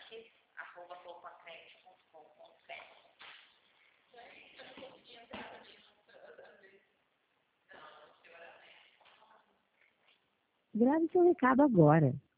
contact@flowcontent.com.br. Gente, eu não consegui entrar nisso às vezes. Grave seu recado agora.